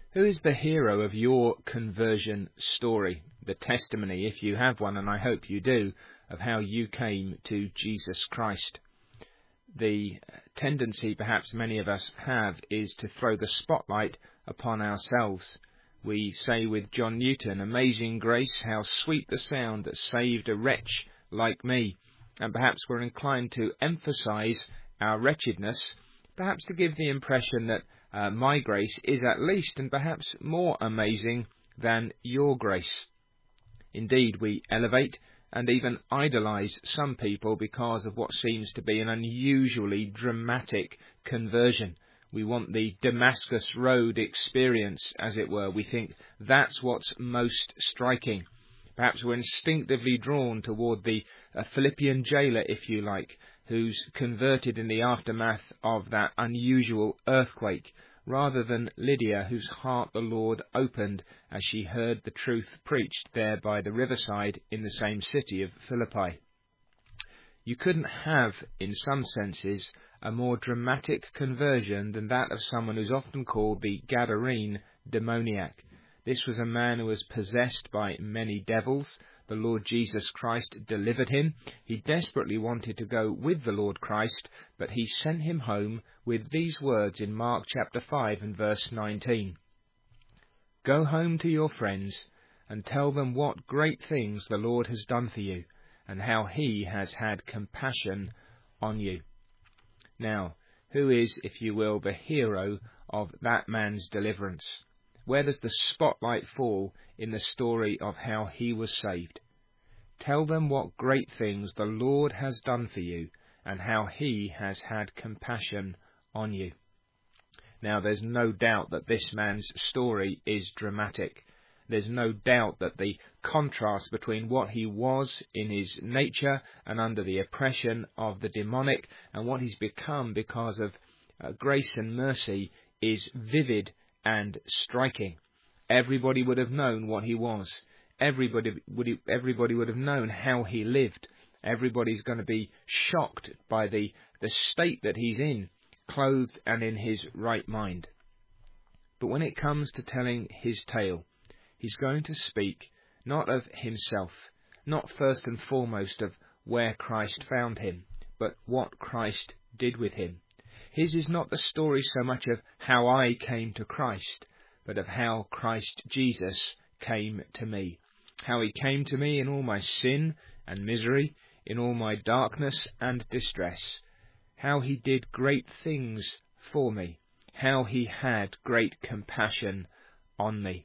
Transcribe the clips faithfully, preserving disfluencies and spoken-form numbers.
Who is the hero of your conversion story? The testimony, if you have one, and I hope you do, of how you came to Jesus Christ. The tendency perhaps many of us have is to throw the spotlight upon ourselves. We say with John Newton, "Amazing grace, how sweet the sound that saved a wretch like me." And perhaps we're inclined to emphasize our wretchedness, perhaps to give the impression that uh, my grace is at least and perhaps more amazing than your grace. Indeed, we elevate and even idolize some people because of what seems to be an unusually dramatic conversion. We want the Damascus Road experience, as it were. We think that's what's most striking. Perhaps we're instinctively drawn toward the uh, Philippian jailer, if you like, who's converted in the aftermath of that unusual earthquake, rather than Lydia, whose heart the Lord opened as she heard the truth preached there by the riverside in the same city of Philippi. You couldn't have, in some senses, a more dramatic conversion than that of someone who's often called the Gadarene demoniac. This was a man who was possessed by many devils. The Lord Jesus Christ delivered him. He desperately wanted to go with the Lord Christ, but he sent him home with these words in Mark chapter five and verse nineteen. "Go home to your friends and tell them what great things the Lord has done for you, and how he has had compassion on you." Now, who is, if you will, the hero of that man's deliverance? Where does the spotlight fall in the story of how he was saved? Tell them what great things the Lord has done for you, and how he has had compassion on you. Now, there's no doubt that this man's story is dramatic. There's no doubt that the contrast between what he was in his nature and under the oppression of the demonic and what he's become because of uh, grace and mercy is vivid and striking. Everybody would have known what he was. Everybody would everybody would have known how he lived. Everybody's going to be shocked by the, the state that he's in, clothed and in his right mind. But when it comes to telling his tale, he's going to speak not of himself, not first and foremost of where Christ found him, but what Christ did with him. His is not the story so much of how I came to Christ, but of how Christ Jesus came to me. How he came to me in all my sin and misery, in all my darkness and distress. How he did great things for me. How he had great compassion on me.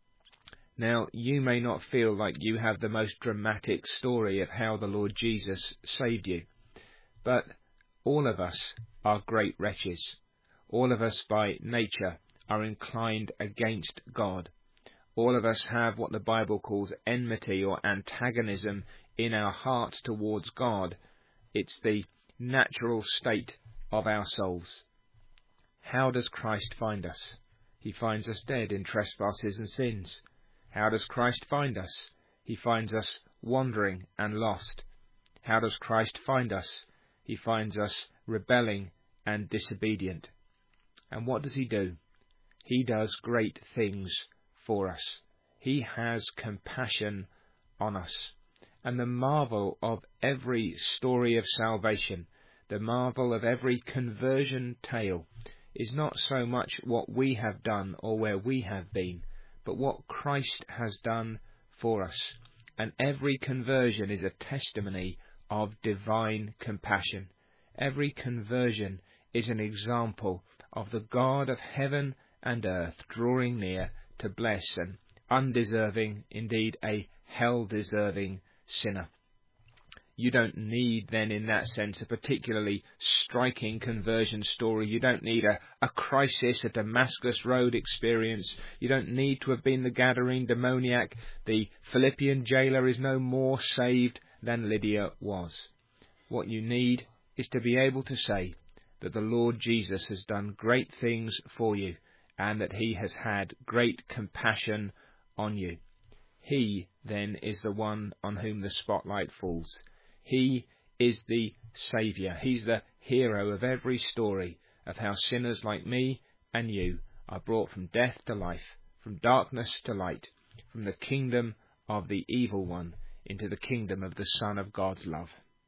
Now, you may not feel like you have the most dramatic story of how the Lord Jesus saved you, but all of us are great wretches. All of us by nature are inclined against God. All of us have what the Bible calls enmity or antagonism in our hearts towards God. It's the natural state of our souls. How does Christ find us? He finds us dead in trespasses and sins. How does Christ find us? He finds us wandering and lost. How does Christ find us? He finds us rebelling and disobedient. And what does he do? He does great things for us. He has compassion on us. And the marvel of every story of salvation, the marvel of every conversion tale, is not so much what we have done or where we have been, but what Christ has done for us. And every conversion is a testimony of divine compassion. Every conversion is an example of the God of heaven and earth drawing near to bless an undeserving, indeed a hell-deserving sinner. You don't need then in that sense a particularly striking conversion story. You don't need a, a crisis, a Damascus Road experience. You don't need to have been the Gadarene demoniac. The Philippian jailer is no more saved than Lydia was. What you need is to be able to say that the Lord Jesus has done great things for you and that he has had great compassion on you. He, then, is the one on whom the spotlight falls. He is the Saviour. He's the hero of every story of how sinners like me and you are brought from death to life, from darkness to light, from the kingdom of the evil one into the kingdom of the Son of God's love.